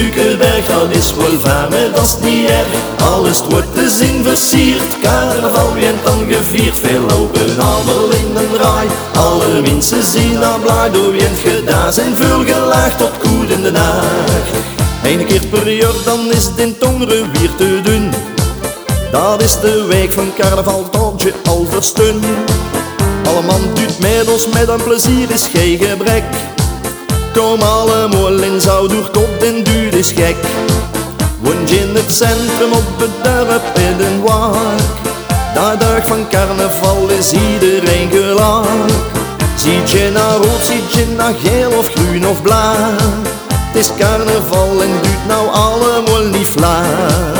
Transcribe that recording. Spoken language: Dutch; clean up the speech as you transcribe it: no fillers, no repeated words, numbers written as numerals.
Dukenberg, dat is wel verre, dat is niet erg. Alles wordt te zin versierd, carnaval werd dan gevierd. Veel lopen allemaal in een draai, alle mensen zien naar blij. Door wient gedaan zijn veel gelaagd tot goed in de dag. Eén keer per jaar dan is het in Tongeren weer te doen. Dat is de week van carnaval tot je al verstun. Alle man doet met ons met een plezier is geen gebrek. Kom allemaal in zou door kop en duur is gek. Woon je in het centrum op het dorp in Den Waag. Dat dag van carnaval is iedereen gelaag. Ziet je naar rood, ziet je naar geel of groen of blauw. Het is carnaval en doet nou allemaal niet vlaag.